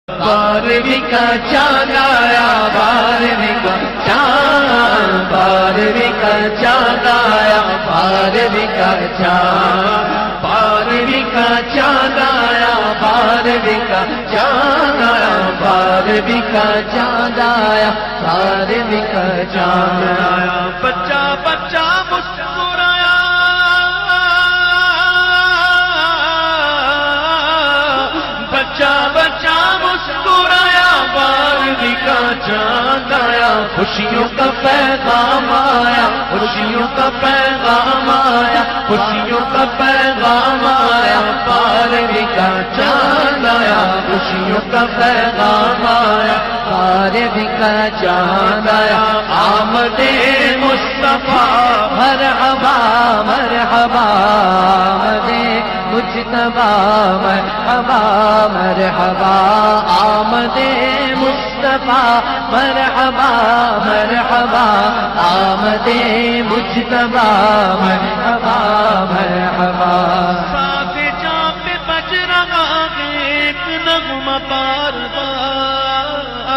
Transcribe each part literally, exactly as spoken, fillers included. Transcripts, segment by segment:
بارہویں کا چاند آیا، بارہویں کا چاند، بارہویں کا چاند آیا، بارہویں کا چاند، بارہویں کا چاند آیا، بارہویں کا چاند آیا، بارہویں کا چاند آیا، بارہویں کا چاند آیا، بچہ بچہ مسکرایا، بچہ بچہ مسکرایا، بارہویں کا چاند آیا، خوشیوں کا پیغام آیا، خوشیوں کا پیغام آیا، خوشیوں کا پیغام آیا، بارہویں کا چاند آیا، خوشیوں کا پیغام آیا، بارہویں کا چاند آیا، آمد مصطفیٰ مرحبا مرحبا، آمد مجتبی مرحبا مرحبا، آمد مصطفیٰ مرحبا مرحبا، آمد مجتبی مرحبا مرحبا، ساتھ جاں پہ بج رہا ہے ایک نغمہ بار بار،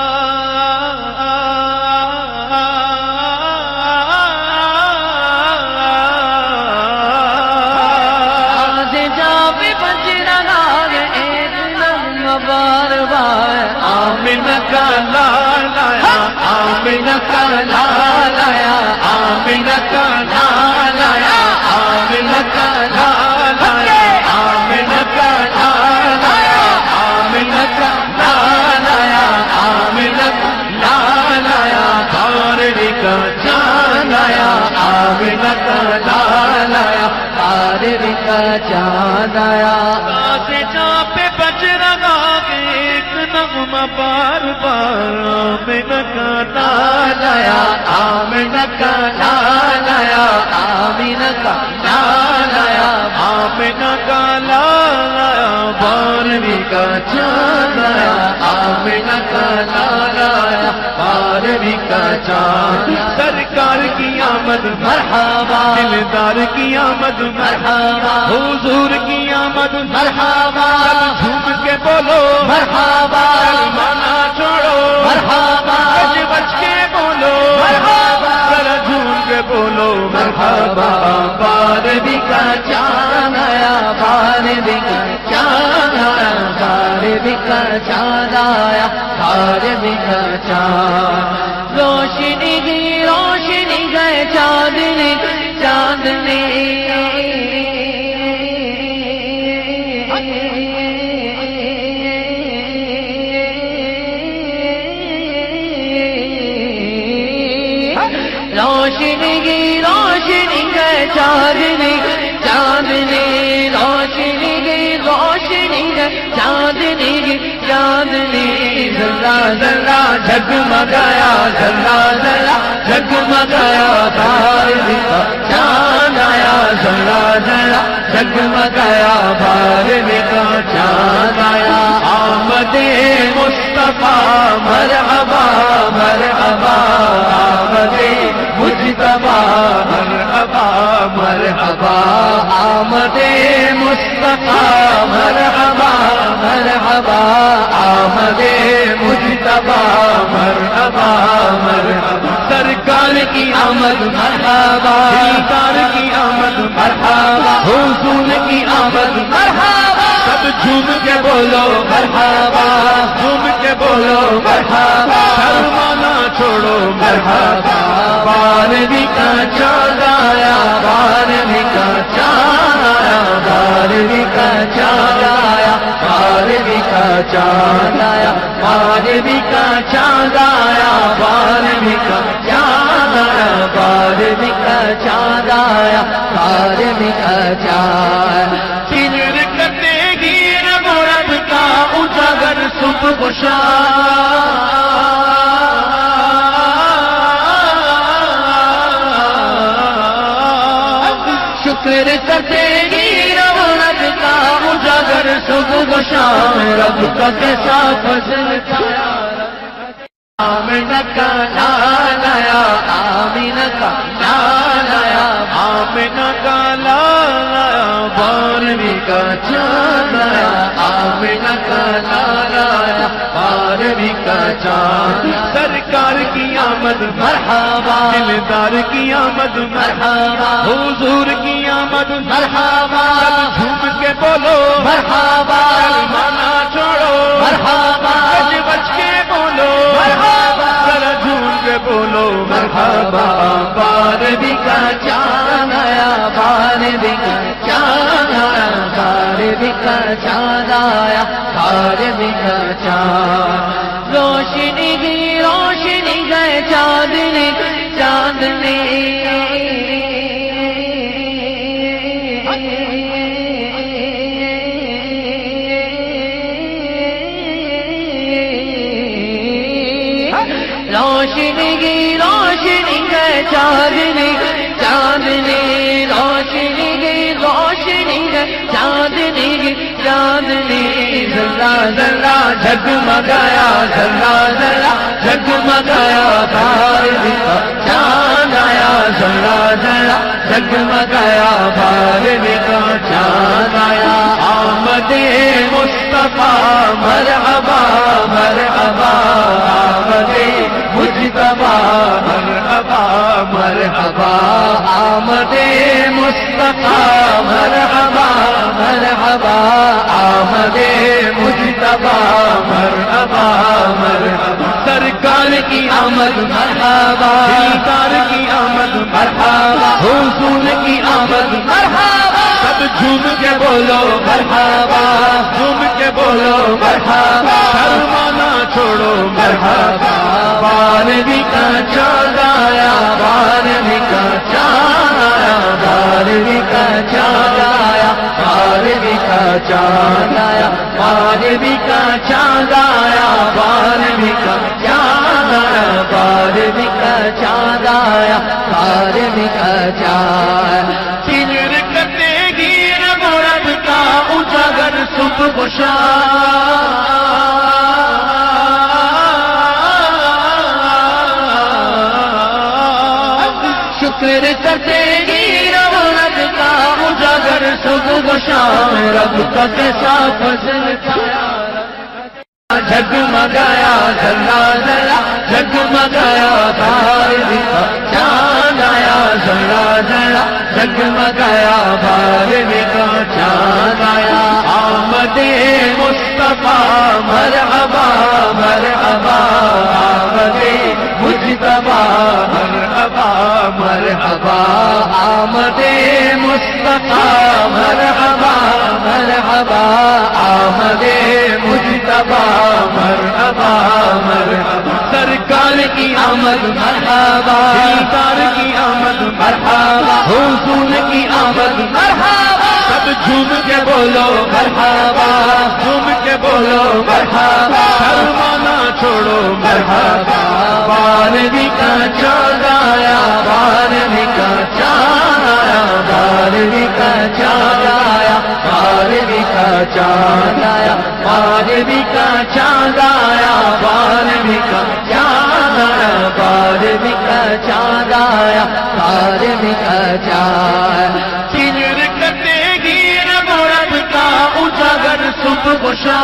آمینہ کا لال آیا، آمینہ کا لال آیا، آمینہ کا لال آیا، آمینہ کا لال آیا، آمینہ کا لال آیا، آمینہ کا لال آیا، آمینہ کا لال آیا، بارہویں کا چاند آیا، آمینہ کا لال آیا، بارہویں کا چاند آیا، جہاں پہ بج رہا ایک نغمہ بار بار، آمینہ کا لال آیا، آمینہ کا لال آیا، آمینہ کا لال آیا، آمینہ کا لال آیا، بارہویں کا چاند آیا، آمینہ کا لال آیا، بارہویں کا چاند، سرکار کی آمد مرحبا، دلدار کی آمد مرحبا، حضور کی آمد مرحبا، جھوم کے بولو مرحبا، مانا چھوڑو مرحبا، بچ بچ کے بولو مرحبا، ذرا جھوم کے بولو مرحبا، بارہویں کا چاند آیا، بارہویں کا چاند آیا، بارہویں کا چاند آیا، بارہویں کا چاند، روشنی کی روشنی گئے چاندنی چاندنی، روشنی کی روشنی گئے چاندنی چاندنی، روشنی کی روشنی گئے چاندنی کی چاندنی، ذرا ذرا جگمگایا، ذرا ذرا جگمگایا، بارہویں کا چاند آیا، ذرا ذرا جگمگایا، بارہویں کا چاند آیا، آمد مصطفیٰ مرحبا مرحبا، آمد مجتبی مرحبا مرحبا، آمد مصطفیٰ مرحبا مرحبا، آمد مجتبی مرحبا مرحبا، سرکار کی آمد مرحبا، دیدار کی آمد مرحبا، حضور کی آمد مرحبا، سب جھوم کے بولو مرحبا، جھوم کے بولو مرحبا، شرمانا چھوڑو مرحبا، بارہویں کا چاند آیا، بارہویں کا چاند آیا، بارہویں کا چاند آیا، بارہویں کا چاند آیا، بارہویں کا چاند آیا، بارہویں کا چاند آیا، بارہویں کا چاند آیا، بارہویں کا چاند، پھر کتے گیر مورب کا اجاگر صبح کو شام، شکر کرتے گی رب کا اجاگر صبح کو شام، رب کا کیسا فضل تھا، آمینہ کا لال آیا، آمینہ کا لال آیا، آمینہ کا لال آیا، بارہویں کا چاند آیا، آمینہ کا لال آیا، چاند سرکار کی آمد مرحبا دلدار کی آمد مرحبا حضور کی آمد مرحبا جھوم کے بولو مرحبا مانا چھوڑو مرحبا بچ بچ کے بولو مرحبا ذرا جھوم کے بولو مرحبا بارہویں کا چاند آیا بارہویں کا چاند آیا بارہویں کا چاند آیا بارہویں کا چاند روشنی کی روشنی گئے چاندنی چاندنی روشنی کی روشنی گئے چاندنی چاندنی روشنی کی روشنی گئے چاندنی کی چاندنی ذرا ذرا جگمگایا ذرا ذرا جگمگایا بارہویں کا چاند آیا ذرا ذرا جگمگایا بارہویں کا چاند آیا آمد مصطفیٰ مرحبا مرحبا آمد مجتبی مرحبا مرحبا آمد مصطفیٰ مرحبا مرحبا آمد مجتبی مرحبا مرحبا سرکار کی آمد مرحبا دلدار کی آمد مرحبا حضور کی آمد مرحبا سب جھوم کے بولو مرحبا جھوم کے بولو مرحبا شرمانا چھوڑو مرحبا بارہویں کا چاند آیا بارہویں کا چاند آیا بارہویں کا چاند آیا بارہویں کا چاند آیا بارہویں کا چاند آیا بارہویں کا چاند آیا بارہویں کا چاند آیا بارہویں کا چاند چنر کتے گی رب رب کا اجاگر صبح گشا شکر کرتے گی رب رب کا اجاگر صبح گشا رب کا کیسا فضل چھایا جگمگایا ذرا ذرا جگمگایا بارہویں کا چاند آیا ذرا ذرا جگمگایا بارہویں کا چاند آیا آمد مصطفیٰ مرحبا مرحبا آمد مجتبی مرحبا مرحبا آمد مصطفیٰ مرحبا مرحبا آمد مجتبی مرحبا مرحبا سرکار کی آمد مرحبا دلدار کی آمد مرحبا حضور کی آمد مرحبا سب جھوم کے بولو مرحبا جھوم کے بولو مرحبا شرمانا چھوڑو مرحبا بارہویں کا چاند آیا بارہویں کا چاند آیا بارہویں کا چاند آیا بارہویں کا چاند آیا بارہویں کا چاند آیا بارہویں کا چاند آیا بارہویں کا چاند آیا بارہویں کا چاند چنر کتے گی رب رب کا اجاگر صبح گشا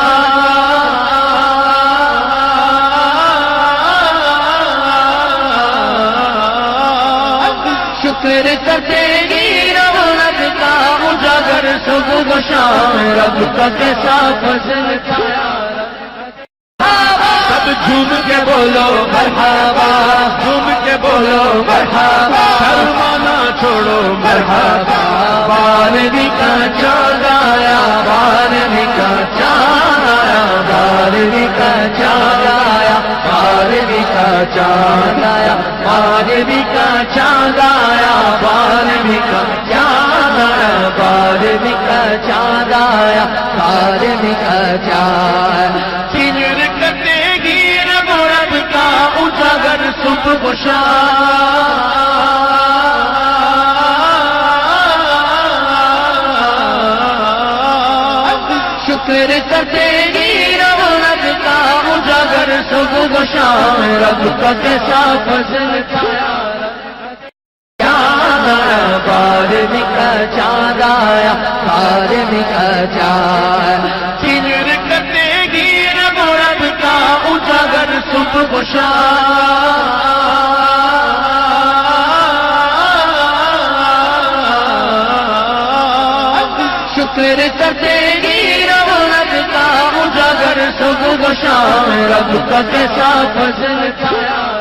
شکر کرتے گی رب رب کا اجاگر صبح گشا رب کا کیسا فضل چھایا سب جھوم کے بولو مرحبا جھوم کے بولو مرحبا شرمانا چھوڑو مرحبا بارہویں کا چاند آیا بارہویں کا چاند آیا بارہویں کا چاند آیا بارہویں کا چاند آیا بارہویں کا چاند آیا بارہویں کا چاند آیا بارہویں کا چاند آیا بارہویں کا چاند چنر کتے گی رب رب کا اجاگر صبح گشا شکر کرتے گی رب رب کا اجاگر صبح گشا رب کا کیسا فضل چھایا چاند آیا بارہویں کا چاند آیا بارہویں کا چاند چنر کتے گی رب رب کا اجاگر صبح ذکر کا تیری رونق کا اجاگر صبح و شام رب کا کیسا فضل تھا